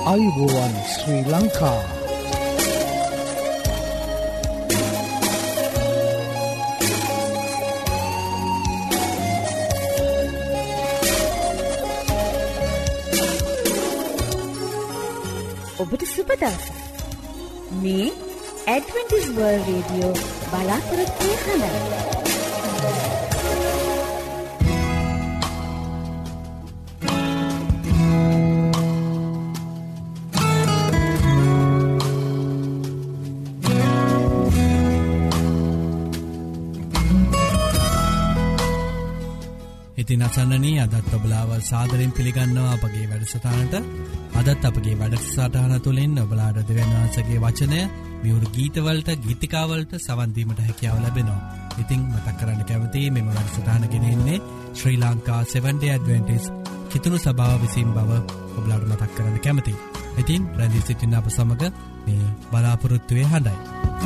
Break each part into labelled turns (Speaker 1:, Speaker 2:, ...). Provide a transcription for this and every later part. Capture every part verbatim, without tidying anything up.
Speaker 1: ආයුබෝවන් ශ්‍රී ලංකා.
Speaker 2: ඔබට සුබ දවසක්. මේ ඇඩ්වෙන්ටිස් වර්ල්ඩ් රේඩියෝ බලාපොරොත්තු හඬයි.
Speaker 3: ඉතින් අසන්නනී අදත් ඔබලාව සාදරයෙන් පිළිගන්නවා අපගේ වැඩසටහනට. අදත් අපගේ වැඩසටහන තුළින් ඔබලාට දෙවියන් වහන්සේගේ වචනය මියුරු ගීතවලට ගීතිකාවලට සවන් දීමට හැකියාව ලැබෙනවා. ඉතින් මතක් කරන්න කැමතියි මෙම වැඩසටහන ගෙනෙන්නේ Sri Lanka seventh day adventist කිතුණු සභාව විසින් බව ඔබලාට මතක් කරන්න කැමතියි. ඉතින් රැඳී සිටින්න අප සමග මේ බලාපොරොත්තුවේ හඬයි.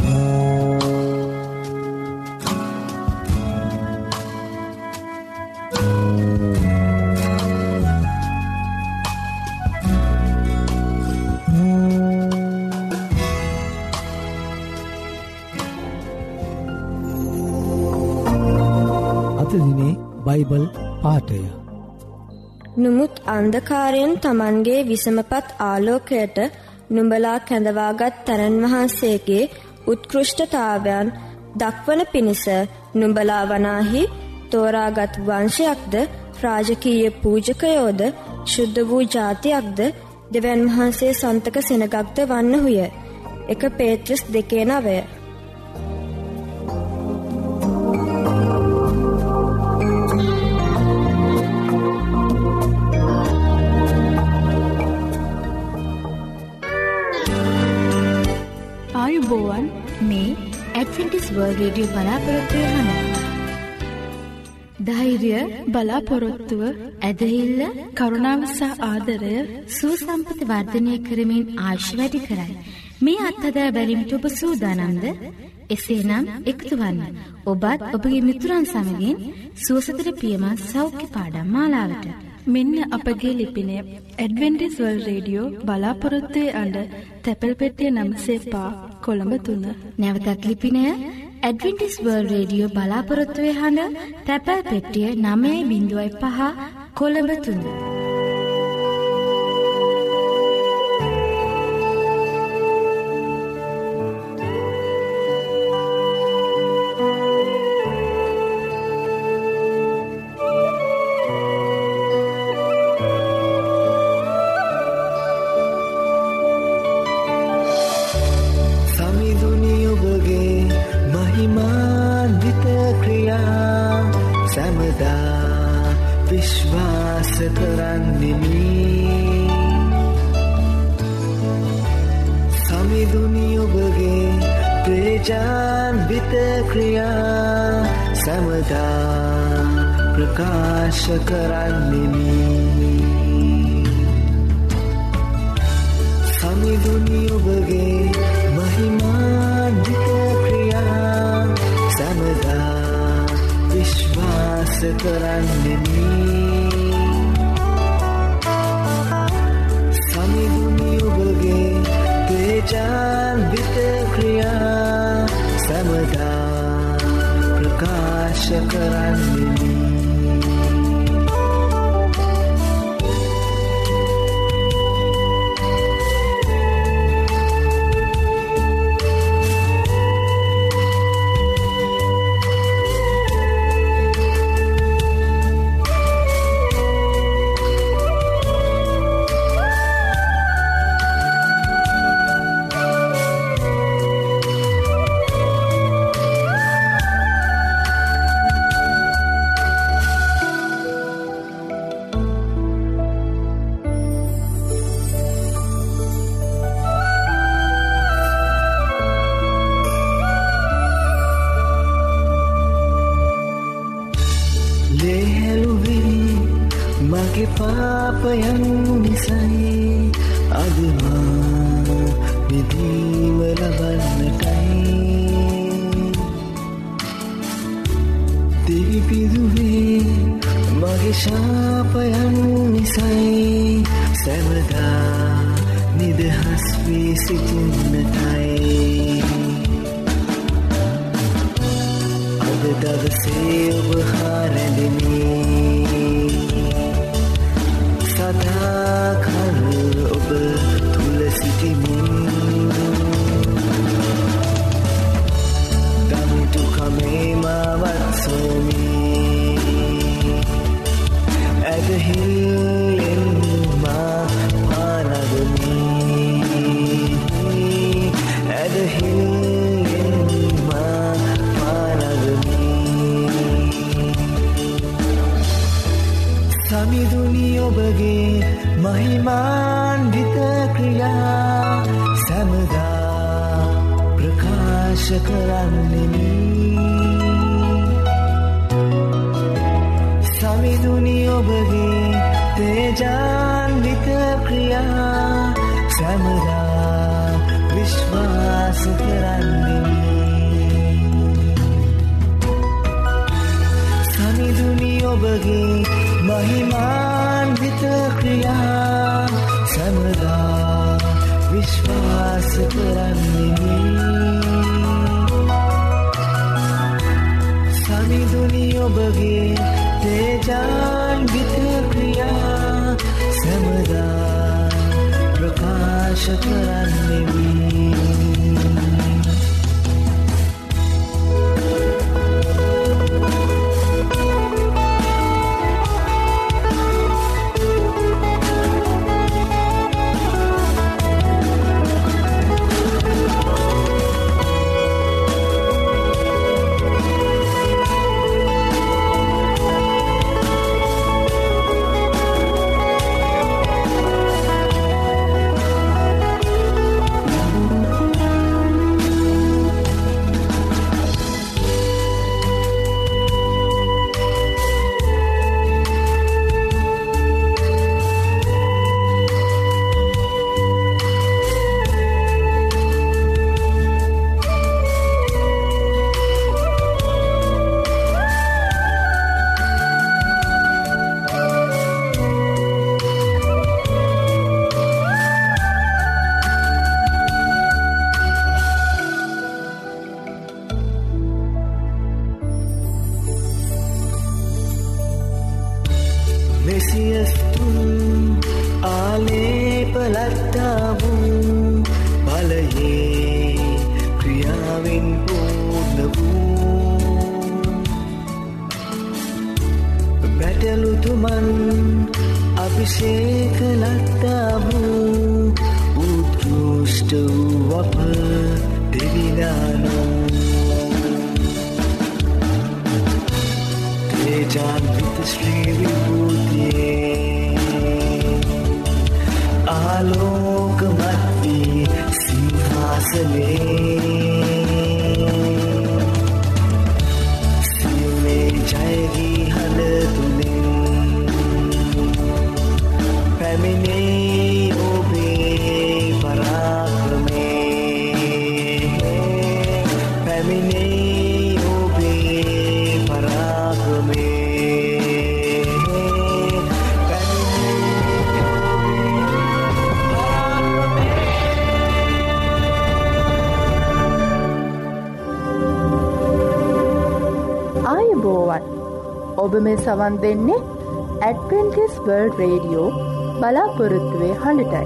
Speaker 1: බයිබල් පාඨය.
Speaker 4: නුමුත් අන්ධකාරයෙන් තමන්ගේ විසමපත් ආලෝකයට නුඹලා කැඳවාගත් තැනන් වහන්සේගේ උත්කෘෂ්ඨතාවයන් දක්වන පිණිස නුඹලා වනාහි තෝරාගත් වංශයක්ද රාජකීය පූජකයෝද ශුද්ධ වූ ජාතියක්ද දෙවියන් වහන්සේ සන්තක සෙනගක්ද වන්නහුය. එක පේත්‍රස් දෙකේ නවය.
Speaker 2: ආයුබෝවන් මේ ඇඩ්වෙන්ටිස් වර්ල්ඩ් රේඩියෝ බලාපොරොත්තු වෙනවා. ධෛර්ය, බලාපොරොත්තුව, ඇදහිල්ල, කරුණාව සහ ආදරය සුවසම්පත වර්ධනය කරමින් ආයුෂ වැඩි කරයි. මේ අත්හදා බැලීමට ඔබ සූදානම්ද? එසේනම් එකතු වන්න. ඔබත් ඔබගේ මිතුරන් සමගින් සුවසතට පියමත් සෞඛ්‍ය පාඩම් මාලාවට.
Speaker 5: මෙන්න අපගේ ලිපිනය ඇඩ්වෙන්ටිස් වර්ල්ඩ් රේඩියෝ බලාපොරොත්තුවේ අඬ තැපැල් පෙට්ටිය නම්සේපා කොළඹ තුන.
Speaker 2: නැවතත් ලිපිනය ඇඩ්වෙන්ටිස් වර්ල්ඩ් රේඩියෝ බලාපොරොත්තුවේ අඬ තැපැල් පෙට්ටිය නවය බිංදුවයි පහ කොළඹ තුන.
Speaker 6: ප්‍රකාශ කරන්නෙමි. සමිඳුනි ඔබගේ මහිමාන්විත ක්‍රියා සමදා විශ්වාස කරන්නෙමි. සමිඳුනි ඔබගේ තේජාන්විත ක්‍රියා සමදා ප්‍රකාශ කරන්නෙමි. පාපයන් නිසයි අදමා විදීම ලබන්නටයි දිවිපිදුවේ මගේ ශාපයන් නිසයි සැමදා නිදහස් වී සිටින්නටයි අද දවසේ ඔබ හා රැඳෙමි සදා කල් ඔබ තුල සිටිමින් දමිතු කමේ මාවත් සෝමි ඇදහිල්ලෙන් මා පානගමි ඇදහිල්ලෙන් මා පානගමි සමිඳුනි ඔබගේ මහිමාන්විත ක්‍රියා සමදා ප්‍රකාශ කරන්නෙමි සමිඳුනි ඔබගේ තේජාන්විත ක්‍රියා සමදා විශ්වාස කරන්නෙමි සමිඳුනි ඔබගේ මහිමාන්විත ක්‍රියා සමදා විශ්වාස කරන්නෙමි සමිඳුනි ඔබගේ තේජාන්විත ක්‍රියා සමදා ප්‍රකාශ කරන්නෙමි
Speaker 7: ඔබ මේ සවන් දෙන්නේ ඇඩ්වෙන්ටිස් වර්ල්ඩ් රේඩියෝ බලාපොරොත්තුවේ හඬටයි.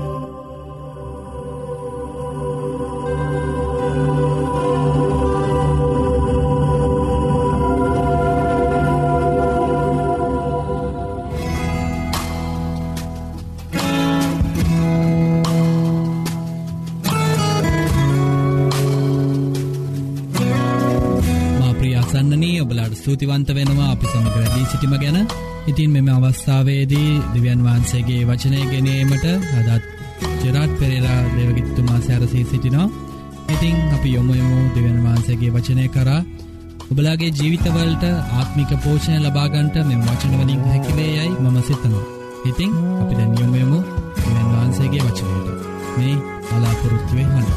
Speaker 3: ස්තුතිවන්ත වෙනවා අපි සමග වැඩී සිටීම ගැන. ඉතින් මෙම අවස්ථාවේදී දෙවියන් වහන්සේගේ වචනය ගෙනීමට අදත් ජෙරාඩ් පෙරේරා දේවගිත්තුමා සැරසී සිටිනවා. ඉතින් අපි යොමු යමු දෙවියන් වහන්සේගේ වචනය කරා ඔබලාගේ ජීවිතවලට ආත්මික පෝෂණය ලබා ගන්නට මෙම වචන වලින් හැකි වේයයි මම සිතනවා. ඉතින් අපි දැන් යොමු යමු දෙවියන් වහන්සේගේ වචනයට. මේ බලාපොරොත්තුවේ හඬ.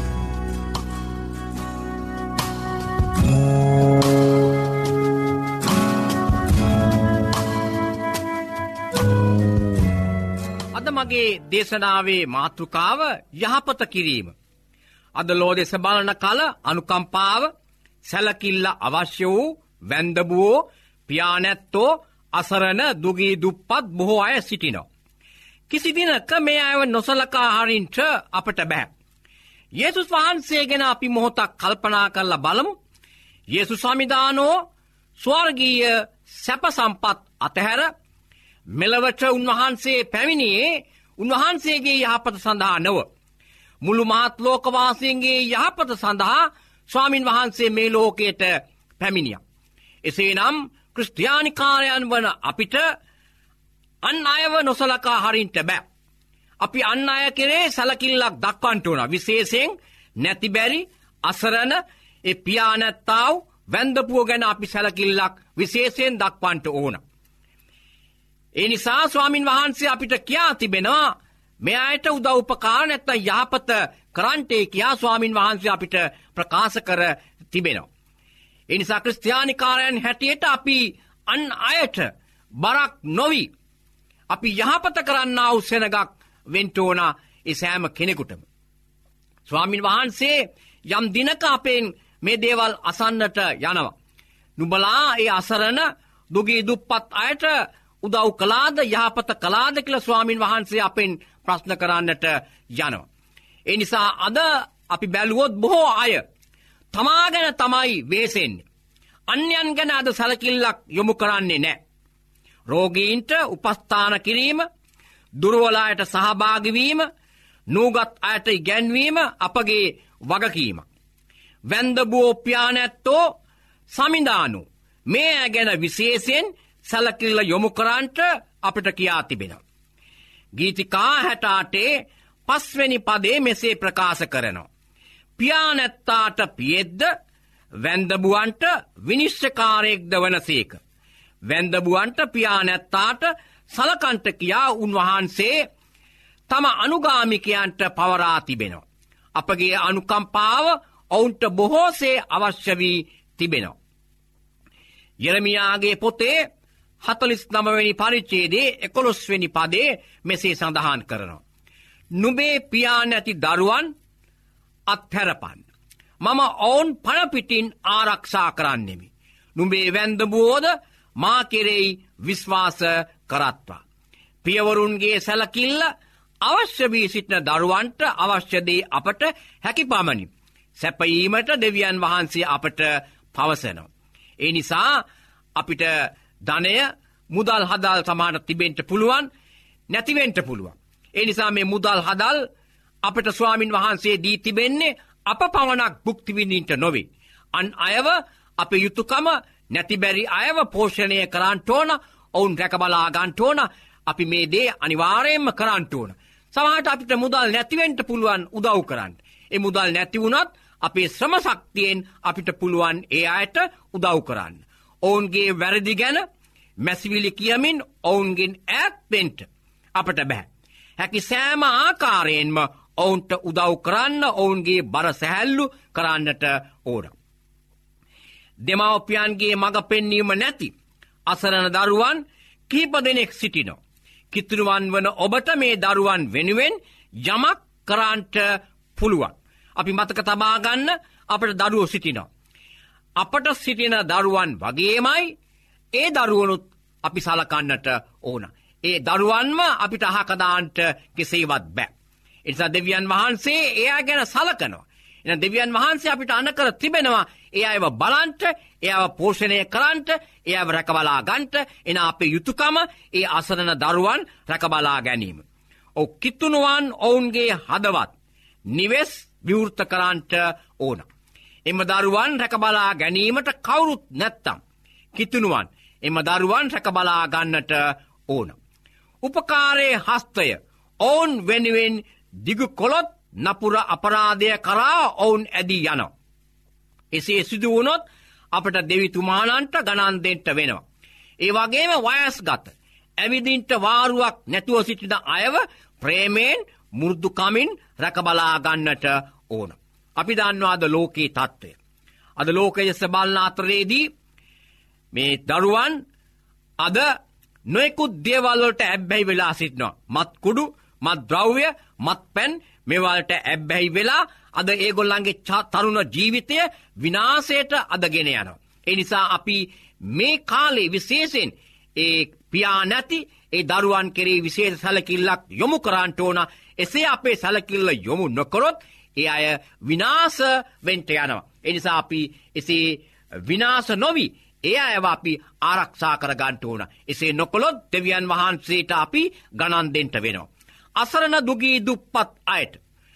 Speaker 8: අද අද මගේ දේශනාවේ මාතෘකාව යහපත කිරීම. අද ලෝ දෙස බලන කල අනුකම්පාව, සැලකිල්ල අවශ්‍ය වූ වැන්දබුවෝ, පියානැත්තෝ, අසරණ, දුගී දුප්පත් බොහෝ අය සිටිනවා. කිසි දිනක මේ අයව නොසලකා හරින්ට අපට බෑ. යේසුස් වහන්සේ ගැන අපි මොහොතක් කල්පනා කරලා බලමු. යේසුස් සමිදානෝ ස්වර්ගීය සැප සම්පත් අතහැර මෙලවට උන්වහන්සේ පැමිණියේ උන්වහන්සේගේ යහපත සඳහා නොව, මුළු මහත් ලෝකවාසීන්ගේ යහපත සඳහා ස්වාමින් වහන්සේ මේ ලෝකයට පැමිණියා. එසේනම් ක්‍රිස්තියානිකාරයන් වන අපිට අන් අයව නොසලකා හරින්ට බෑ. අපි අන් අය කෙරේ සැලකිල්ලක් දක්වන්නට ඕන. විශේෂයෙන් නැතිබැරි, අසරණ, ඒ පියානැත්තාව, වැන්දපුව ගැන අපි සැලකිල්ලක් විශේෂයෙන් දක්වන්නට ඕන. ඒ නිසා ස්වාමින් වහන්සේ අපිට කියා තිබෙනවා මේ අයට උදව් උපකාර නැත්නම් යහපත කරන්ටේ කියා ස්වාමින් වහන්සේ අපිට ප්‍රකාශ කර තිබෙනවා. ඒ නිසා ක්‍රිස්තියානිකාරයන් හැටියට අපි අන් අයට බරක් නොවි අපි යහපත කරන්නා වූ සෙනගක් වෙන්න ඕන ඒ සෑම කෙනෙකුටම. ස්වාමින් වහන්සේ යම් දිනක අපෙන් මේ දේවල් අසන්නට යනවා. නුඹලා ඒ අසරණ, දුගී දුප්පත් අයට උදව් කළාද, යහපත කළාද කියලා ස්වාමින් වහන්සේ අපෙන් ප්‍රශ්න කරන්නට යනවා. ඒ නිසා අද අපි බැලුවොත් බොහෝ අය තමා ගැන තමයි වෙහෙසෙන්නේ. අන්‍යයන් ගැන අද සැලකිල්ලක් යොමු කරන්නේ නැහැ. රෝගීන්ට උපස්ථාන කිරීම, දුර්වල අයට සහභාගී වීම, නූගත් අයට ඉගැන්වීම අපගේ වගකීමක්. වැන්දබුවෝ, පියානැත්තෝ, සමිඳානෝ මේ අය ගැන විශේෂයෙන් සැලකිල්ල යොමු කරන්නට අපිට කියා තිබෙනවා. ගීතිකා හැට අටේ පස්වෙනි පදේ මෙසේ ප්‍රකාශ කරනවා. පියානැත්තාට පියෙද්ද, වැන්දබුවන්ට විනිශ්චයකාරයෙක්ද වනසේක. වැන්දබුවන්ට පියානැත්තාට සලකන්ට කියා උන්වහන්සේ තම අනුගාමිකයන්ට පවරා තිබෙනවා. අපගේ අනුකම්පාව ඔවුන්ට බොහෝසේ අවශ්‍ය වී තිබෙනවා. යෙරමියාගේ පොතේ හතළිස් නවවෙනි පරිච්ඡේදයේ එකොළොස්වෙනි පදේ මෙසේ සඳහන් කරනවා. නුඹේ පියානැති දරුවන් අත්හැරපන්. මම ඔවුන් පණ පිටින් ආරක්ෂා කරන්නෙමි. නුඹේ වැන්දබුවෝද මා කෙරෙහි විශ්වාස කරත්වා. පියවරුන්ගේ සැලකිල්ල අවශ්‍ය වී සිටින දරුවන්ට අවශ්‍ය දේ අපට හැකි පමණි සැපයීමට දෙවියන් වහන්සේ අපට පවසනවා. ඒ නිසා අපිට ධනය, මුදල් හදල් සමාන තිබෙන්න පුළුවන්, නැතිවෙන්න පුළුවන්. ඒ නිසා මේ මුදල් හදල් අපට ස්වාමින් වහන්සේ දී තිබෙන්නේ අප පමණක් භුක්ති විඳින්නට නොවේ. අන් අයව අපේ යුතුයකම නැතිබැරි අයව පෝෂණය කරන්න ඕන, ඔවුන් රැකබලා ගන්න ඕන. අපි මේ දේ අනිවාර්යයෙන්ම කරන්න ඕන. සමහරට අපිට මුදල් නැතිවෙන්න පුළුවන් උදව් කරන්න. ඒ මුදල් නැති වුණත් අපේ ශ්‍රම ශක්තියෙන් අපිට පුළුවන් ඒ අයට උදව් කරන්න. ඔවුන්ගේ වැරදි ගැන මැසිවිලි කියමින් ඔවුන්ගෙන් ඈත් වෙන්න අපට බෑ. හැකි සෑම ආකාරයෙන්ම ඔවුන්ට උදව් කරන්න, ඔවුන්ගේ බර සැහැල්ලු කරන්නට ඕන. දෙමව්පියන්ගේ මඟ පෙන්වීම නැති අසරණ දරුවන් කිහිප දෙනෙක් සිටිනවා. කිතුරුවන් වන ඔබට මේ දරුවන් වෙනුවෙන් යමක් කරන්නට පුළුවන්. අපි මතක තබා ගන්න අපට දරුවෝ සිටිනවා. අපට සිටින දරුවන් වගේමයි ඒ දරුවනුත් අපි සලකන්නට ඕන. ඒ දරුවන්ම අපිට අහක දාන්නට කෙසේවත් බෑ. ඒ නිසා දෙවියන් වහන්සේ එයා ගැන සලකනවා. එහෙනම් දෙවියන් වහන්සේ අපිට අනකර තිබෙනවා ඒ අයව බලන්ට, එයාව පෝෂණය කරන්නට, එයාව රැකබලා ගන්නට. එන අපේ යුතුයකම ඒ අසරණ දරුවන් රැකබලා ගැනීම. ඔව් කිතුණුවන් ඔවුන්ගේ හදවත් නිවෙස් විවෘත කරන්නට ඕන. එම දරුවන් රැකබලා ගැනීමට කවුරුත් නැත්තම් කිතුණුවන් එම දරුවන් රැකබලා ගන්නට ඕන. උපකාරයේ හස්තය ඔවුන් වෙනුවෙන් දිගු කොළොත් නපුර අපරාධය කරා ඔවුන් ඇදී යනවා. එසේ සිදු වුණොත් අපට දෙවිතුමාණන්ට ගණන් දෙන්න වෙනවා. ඒ වගේම වයස්ගත, ඇවිදින්ට වාරුවක් නැතුව සිටින අයව ප්‍රේමයෙන්, මු르දුකමින් රැකබලා ගන්නට ඕන. අපි දන්නවා අද ලෝකේ තත්ත්වය. අද ලෝකයේ සබල්න අතරේදී මේ දරුවන් අද නොයෙකුත් දේවල් වලට ඇබ්බැහි වෙලා සිටිනවා. මත් කුඩු, මත් ද්‍රව්‍ය, මත් පැන් මේවලට ඇබ්බැහි වෙලා අද ඒගොල්ලන්ගේ තරුණ ජීවිතය විනාශයට අදගෙන යනවා. ඒ නිසා අපි මේ කාලේ විශේෂයෙන් ඒ පියා නැති ඒ දරුවන් කෙරේ විශේෂ සැලකිල්ලක් යොමු කරන්නට ඕන. එසේ අපේ සැලකිල්ල යොමු නොකරොත් ඒ අය විනාශ වෙන්ට යනවා. ඒ නිසා අපි එසේ විනාශ නොවි ඒ අයව අපි ආරක්ෂා කර ගන්නට ඕන. එසේ නොකළොත් දෙවියන් වහන්සේට අපි ගණන් දෙන්න වෙනවා. අසරණ දුගී දුප්පත් අයට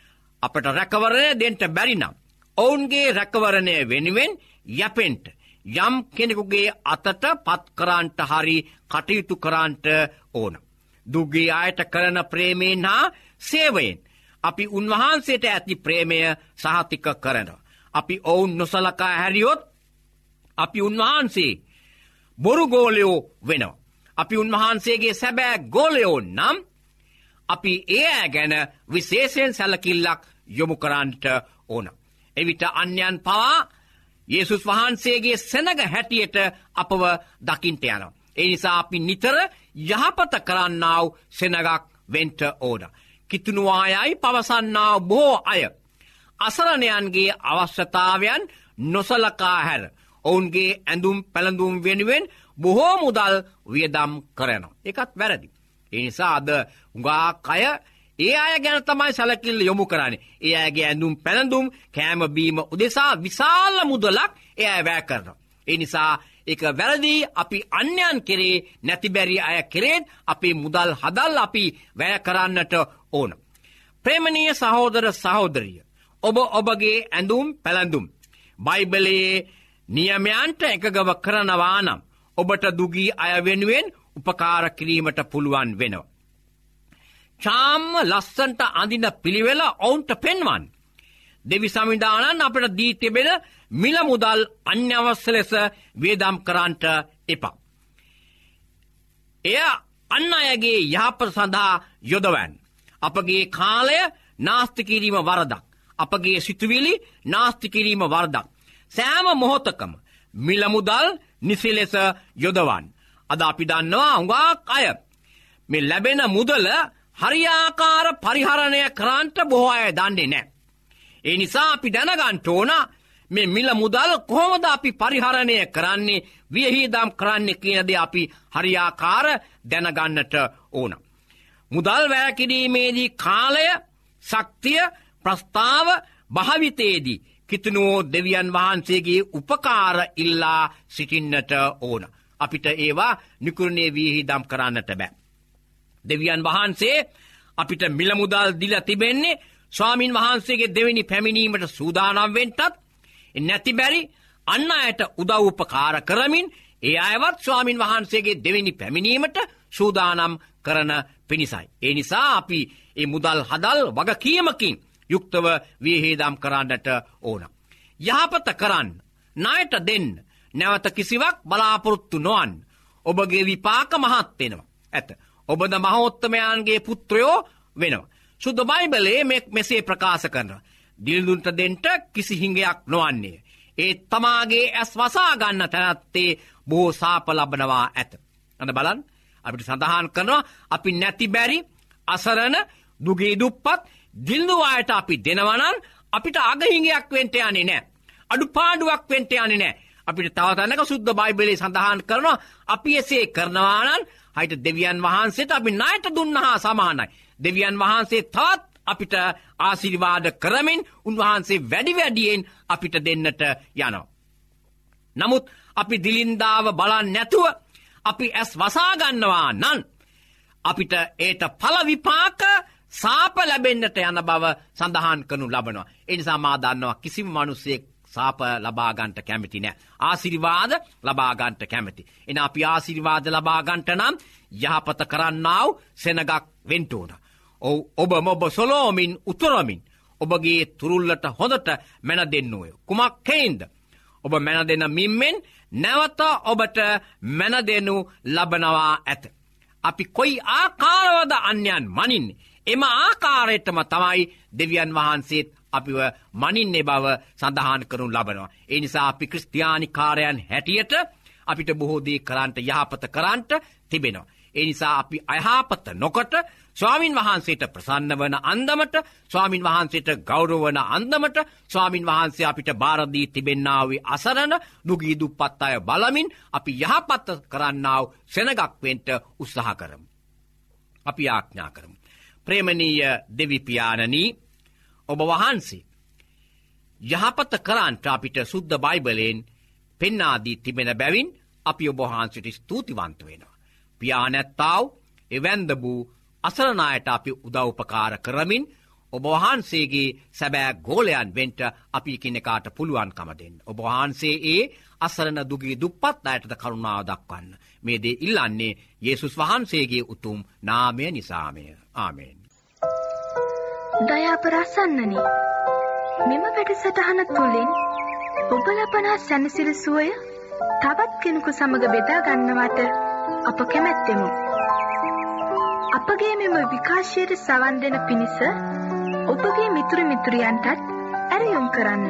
Speaker 8: අපට රැකවරණය දෙන්න බැරි නම් ඔවුන්ගේ රැකවරණය වෙනුවෙන් යැපෙන්ට යම් කෙනෙකුගේ අතට පත් කරන්නට හරි කටයුතු කරන්නට ඕන. දුගී අයට කරන ප්‍රේමයෙන් හා සේවයෙන් අපි උන්වහන්සේට ඇති ප්‍රේමය සහතික කරනවා. අපි ඔවුන් නොසලකා හැරියොත් අපි උන්වහන්සේ බොරු ගෝලයෝ වෙනවා. අපි උන්වහන්සේගේ සැබෑ ගෝලයෝ නම් අපි ඒ අය ගැන විශේෂයෙන් සැලකිල්ලක් යොමු කරන්නට ඕන. එවිට අන්‍යයන් පවා යේසුස් වහන්සේගේ සෙනග හැටියට අපව දකින්ට යනවා. ඒ නිසා අපි නිතර යහපත කරන්නාව සෙනගක් වෙන්ට ඕන. කිතුනුවායයි පවසන්නාව බොහෝ අය අසරණයන්ගේ අවශ්‍යතාවයන් නොසලකා හැර ඔවුන්ගේ ඇඳුම් පැළඳුම් වෙනුවෙන් බොහෝ මුදල් වියදම් කරනවා. ඒකත් වැරදි. ඒ නිසා අද උඟාක් අය ඒ අය ගැන තමයි සැලකිල්ල යොමු කරන්නේ. ඒ අයගේ ඇඳුම් පැළඳුම් කෑම බීම උදෙසා විශාල මුදලක් ඒ අය වැය කරනවා. ඒ නිසා ඒක වැරදි. අපි අන්‍යයන් කෙරේ නැතිබැරි අය කෙරේත් අපේ මුදල් හදල් අපි වැය කරන්නට ඕන. ප්‍රේමනීය සහෝදර සහෝදරිය, ඔබ ඔබගේ ඇඳුම් පැළඳුම් බයිබලයේ නියමයන්ට එකගව කරනවා නම් ඔබට දුගී අය වෙනුවෙන් උපකාර කිරීමට පුළුවන් වෙනවා. චාම්ම ලස්සන්ට අඳින පිළිවෙල ඔවුන්ට පෙන්වන්. දෙවි සමිධානන් අපට දී තිබෙන මිල මුදල් අන්‍යවශ්‍ය ලෙස වේදම් කරන්නට එපා. එය අන් අයගේ යහපත සඳහා යොදවන්න. අපගේ කාලය නාස්ති කිරීම වරදක්. අපගේ සිතුවිලි නාස්ති කිරීම වරදක්. සෑම මොහොතකම මිල මුදල් නිසි ලෙස යොදවන්න. අද අපි දන්නවා උඟාක් අය මේ ලැබෙන මුදල හරියාකාර පරිහරණය කරන්නට බොහෝ අය දන්නේ නැහැ. ඒ නිසා අපි දැනගන්න ඕන මේ මිල මුදල් කොහොමද අපි පරිහරණය කරන්නේ, වියහිදම් කරන්නේ කියන දේ අපි හරියාකාර දැනගන්නට ඕන. මුදල් වැය කිරීමේදී කාලය, ශක්තිය, ප්‍රස්තාව භාවිතයේදී කිතුනෝ දෙවියන් වහන්සේගේ උපකාර ඉල්ලා සිටින්නට ඕන. අපිට ඒවා නිකුරුණේ වියහිදම් කරන්නට බෑ. දෙවියන් වහන්සේ අපිට මිල මුදල් දීලා තිබෙන්නේ ස්වාමින් වහන්සේගේ දෙවෙනි පැමිණීමට සූදානම් වෙන්නත්, නැති බැරි අන් අයට උදව් උපකාර කරමින් ඒ අයවත් ස්වාමින් වහන්සේගේ දෙවෙනි පැමිණීමට සූදානම් කරන පිණිසයි. ඒ නිසා අපි මේ මුදල් හදල් වගකීමකින් යුක්තව වියහිදම් කරන්නට ඕන. යහපත කරන්න, ණයට දෙන්න, නැවත කිසිවක් බලාපොරොත්තු නොවන්න. ඔබගේ විපාක මහත් වෙනවා. ඇත. ඔබද මහෝත්තමයන්ගේ පුත්‍රයෝ වෙනවා. සුද්ධ බයිබලයේ මේ මෙසේ ප්‍රකාශ කරනවා. දිල්දුන්ට දෙන්ට කිසි හිඟයක් නොවන්නේ. ඒ තමාගේ ඇස් වසා ගන්න තැනැත්තේ බොහෝ සාප ලබනවා ඇත. අන්න බලන්න අපිට සඳහන් කරනවා අපි නැති බැරි අසරණ දුගී දුප්පත් දිල්දු අයට අපි දෙනවා නම් අපිට අගහිඟයක් වෙන්න යන්නේ නැහැ. අඩුපාඩුවක් වෙන්න යන්නේ නැහැ. අපිට තව තැනක සුද්ධ බයිබලයේ සඳහන් කරනවා අපි එසේ කරනවා නම් හයිට දෙවියන් වහන්සේට අපි ණයට දුන්නා සමානයි. දෙවියන් වහන්සේ තවත් අපිට ආශිර්වාද කරමින් උන්වහන්සේ වැඩි වැඩියෙන් අපිට දෙන්නට යනවා. නමුත් අපි දිලින්දාව බලන්නේ නැතුව අපි ඇස් වසා ගන්නවා නම් අපිට ඒට ඵල විපාක සාප ලැබෙන්නට යන බව සඳහන් කරනු ලබනවා. ඒ නිසා මා දන්නවා කිසිම මිනිසෙක් සාප ලබා ගන්නට කැමති නැහැ. ආශිර්වාද ලබා ගන්නට කැමති. එන අපි ආශිර්වාද ලබා ගන්නට නම් යහපත කරන්නාව සෙනගක් වෙන්න ඕන. ඔව් ඔබ මොබ සොලෝමින් උතුරමින් ඔබගේ තුරුල්ලට හොඳට මැන දෙන්න ඕය. කුමක් හේින්ද? ඔබ මැන දෙන මිම්මෙන් නැවත ඔබට මැන දෙනු ලබනවා ඇත. අපි කොයි ආකාරවද අන්‍යයන් මනින්නේ? එම ආකාරයටම තමයි දෙවියන් වහන්සේත් අපිව මනින්නේ බව සඳහන් කරනු ලබනවා. ඒ නිසා අපි ක්‍රිස්තියානි කාරයන් හැටියට අපිට බොහෝ දේ කරන්නට, යහපත කරන්නට තිබෙනවා. ඒ නිසා අපි අයහපත නොකොට ස්වාමින් වහන්සේට ප්‍රසන්න වන අන්දමට, ස්වාමින් වහන්සේට ගෞරව වන අන්දමට, ස්වාමින් වහන්සේ අපිට බාර දී තිබෙන්නා වූ අසරණ දුගී දුප්පත් අය බලමින් අපි යහපත කරන්නා වූ සෙනගක් වෙන්න උත්සාහ කරමු. අපි ආඥා කරමු. ප්‍රේමනීය දෙවි පියාණනි, ඔබ වහන්සේ යහපත කරන්නට අපිට සුද්ධ බයිබලයෙන් පෙන්වා දී තිබෙන බැවින් අපි ඔබ වහන්සේට ස්තුතිවන්ත වෙනවා. පියාණැත්තාව එවැන්ද වූ අසරණ අයට අපි උදව් උපකාර කරමින් ඔබ වහන්සේගේ සැබෑ ගෝලයන් වෙන්න අපි කෙනෙකුට පුළුවන්කම දෙන්න. ඔබ වහන්සේ ඒ අසරණ දුගී දුප්පත් අයටද කරුණාව දක්වන්න. මේ දේ ඉල්ලන්නේ යේසුස් වහන්සේගේ උතුම් නාමය නිසාමය. ආමේන්.
Speaker 5: දයා ප්‍රසන්නනි, මෙම වැඩසටහන තුළින් ඔබ ලබනා සැනසෙළි සුවය තවත් කෙනෙකු සමග බෙදා ගන්නවට අප කැමැත්තෙමු. අපගේ මෙම විකාශයට සවන් දෙන පිණිස ඔබගේ මිතුරු මිතුරියන්ටත් ඇරයුම් කරන්න.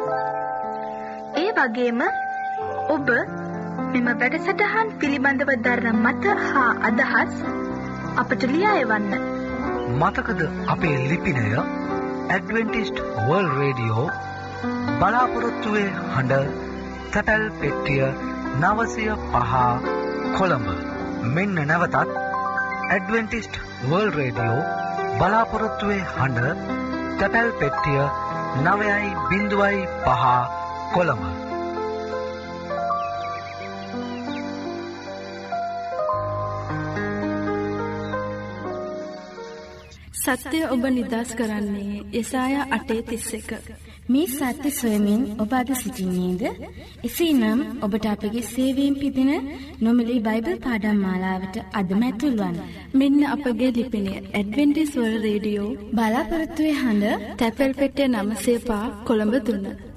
Speaker 5: ඒ වගේම ඔබ මෙම වැඩසටහන් පිළිබඳව දරන මත හා අදහස් අපට ලියා එවන්න.
Speaker 6: මතකද අපේ ලිපිනය ඇඩ්වෙන්ටිස්ට් වර්ල්ඩ් රේඩියෝ බලාපොරොත්තුවේ හඬ තැපැල් පෙට්ටිය නවසිය පහ කොළඹ. මෙන්න නැවතත් ඇඩ්වෙන්ටිස්ට් වර්ල්ඩ් රේඩියෝ බලාපොරොත්තුවේ හඬ තැපැල් පෙට්ටිය නවයයි බිංදුවයි පහ කොළඹ.
Speaker 5: සත්‍යය ඔබ නිදහස් කරන්නේ යෙසායා අටේ තිස් එක.
Speaker 2: මේ සත්‍ය සොයමින් ඔබ අද සිටින්නේද? එසේනම් ඔබට අපගේ සේවයෙන් පිදෙන නොමිලේ බයිබල් පාඩම් මාලාවට අදම ඇතුල් වන්න.
Speaker 5: මෙන්න අපගේ ලිපිනය ඇඩ්වෙන්ටිස් වර්ල්ඩ් රේඩියෝ
Speaker 2: බලාපොරොත්තුවේ හඬ
Speaker 5: තැපැල් පෙට්ටිය නවය පහ කොළඹ තුන.